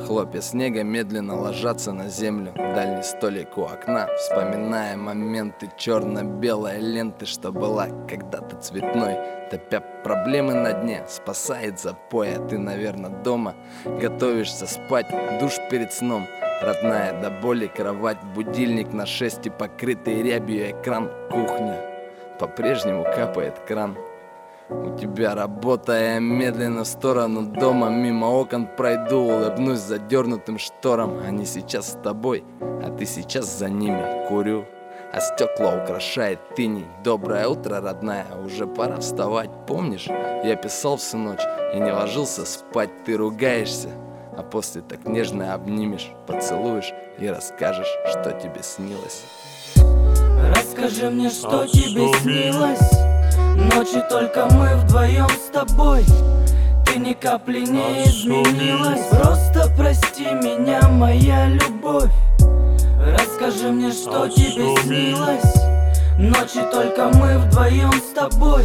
Хлопья снега медленно ложатся на землю. Дальний столик у окна, вспоминая моменты черно-белой ленты, что была когда-то цветной, топя проблемы на дне, спасает запой. А ты, наверное, дома готовишься спать, душ перед сном, родная до боли кровать, будильник на 6 и покрытый рябью экран. Кухня, по-прежнему капает кран. У тебя работа, я медленно в сторону дома, мимо окон пройду, улыбнусь задернутым шторам. Они сейчас с тобой, а ты сейчас за ними. Курю, а стекла украшает тыней. Доброе утро, родная, уже пора вставать. Помнишь, я писал всю ночь и не ложился спать. Ты ругаешься, а после так нежно обнимешь, поцелуешь и расскажешь, что тебе снилось. Расскажи мне, что тебе снилось. Ночи только мы вдвоем с тобой. Ты ни капли не изменилась. Просто прости меня, моя любовь. Расскажи мне, что тебе снилось. Ночи только мы вдвоем с тобой.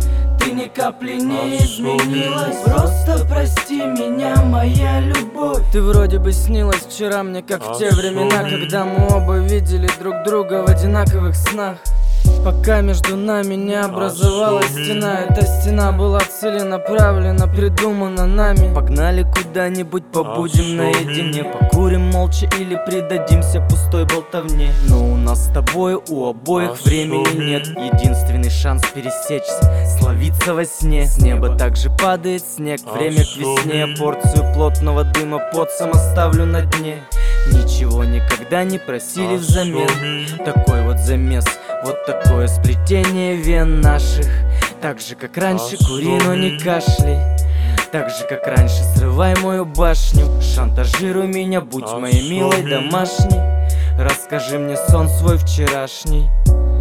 Ты ни капли не изменилась. Просто прости меня, моя любовь. Ты вроде бы снилась вчера мне, как в те времена, когда мы оба видели друг друга в одинаковых снах. Пока между нами не образовалась стена. Эта стена была целенаправленно придумана нами. Погнали куда-нибудь, побудем наедине. Покурим молча или предадимся пустой болтовне. Но у нас с тобой у обоих времени нет. Единственный шанс пересечься, словиться во сне. С неба также падает снег. Время к весне. Порцию плотного дыма под сам оставлю на дне. Ничего никогда не просили взамен. Такой вот замес, вот такое сплетение вен наших. Так же, как раньше, кури, но не кашляй. Так же, как раньше, срывай мою башню. Шантажируй меня, будь моей милой домашней. Расскажи мне сон свой вчерашний.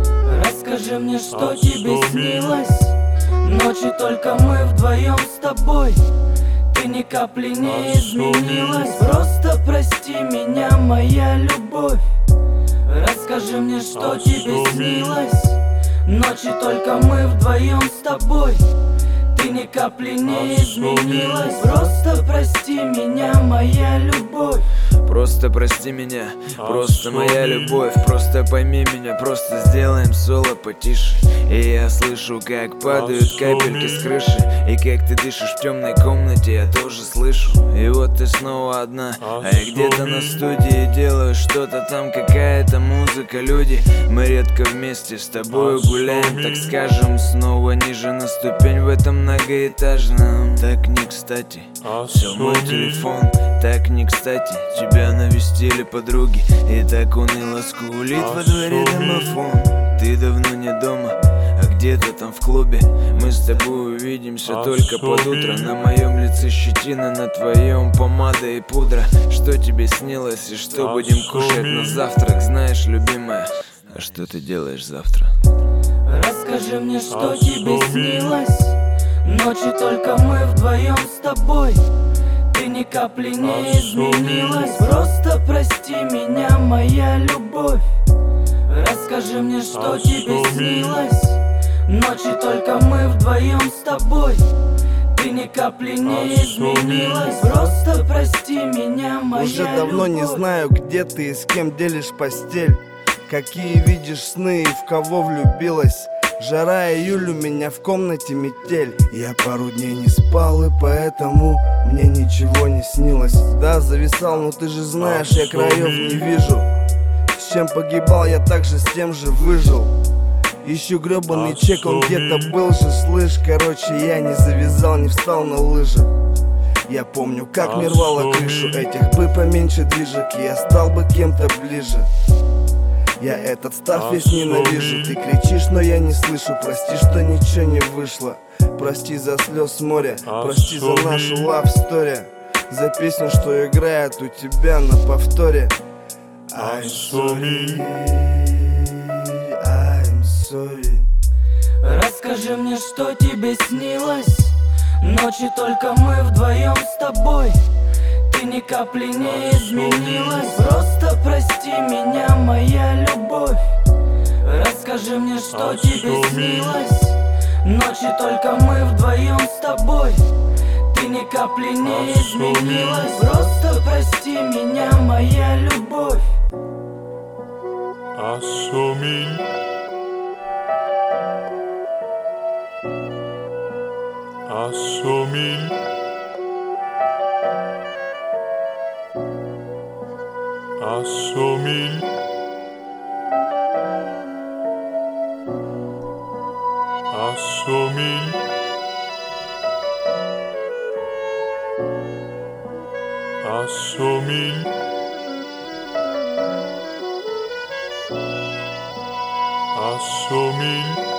Расскажи мне, что тебе снилось. Ночи только мы вдвоем с тобой. Ты ни капли не изменилась. Просто прости меня, моя любовь. Расскажи мне, что тебе снилось. Ночи только мы вдвоем с тобой. Ты ни капли не изменилась. Просто прости меня, моя любовь. Просто прости меня, просто моя любовь. Просто пойми меня, просто сделаем соло потише. И я слышу, как падают капельки с крыши. И как ты дышишь в темной комнате, я тоже слышу. И вот ты снова одна, а я где-то на студии делаю что-то там, какая-то музыка, люди. Мы редко вместе с тобой гуляем, так скажем, снова ниже на ступень в этом многоэтажном. Так не кстати, все мой телефон, так не кстати. Тебя навестили подруги, и так уныло скулит во дворе домофон. Ты давно не дома, а где-то там в клубе. Мы с тобой увидимся только под утро. На моем лице щетина, на твоем помада и пудра. Что тебе снилось и что будем кушать на завтрак? Знаешь, любимая, а что ты делаешь завтра? Расскажи мне, что тебе снилось. Ночи только мы вдвоем с тобой. Ты ни капли не изменилась. Просто прости меня, моя любовь. Расскажи мне, что тебе снилось. Ночи только мы вдвоем с тобой. Ты ни капли не изменилась. Просто прости меня, моя любовь. Уже давно не знаю, где ты и с кем делишь постель. Какие видишь сны и в кого влюбилась. Жара, июль, у меня в комнате метель. Я пару дней не спал, и поэтому мне ничего не снилось. Да, зависал, но ты же знаешь, я краев не вижу. С чем погибал, я также с тем же выжил. Ищу гребаный чек, он где-то был же, слышь. Короче, я не завязал, не встал на лыжи. Я помню, как мне рвало крышу. Этих бы поменьше движек, и я стал бы кем-то ближе. Я этот став весь ненавижу. Ты кричишь, но я не слышу. Прости, что ничего не вышло. Прости за слез моря. Прости за нашу love story. За песню, что играет у тебя на повторе. I'm sorry, I'm sorry. Расскажи мне, что тебе снилось. Ночи только мы вдвоем с тобой. Ты ни капли не изменилась. Просто прости меня, моя любовь. Расскажи мне, что тебе снилось. Ночи только мы вдвоем с тобой. Ты ни капли не изменилась. Просто прости меня, моя любовь. Asumir. Asumir. Asumir. Asumir. Asumir. Asumir.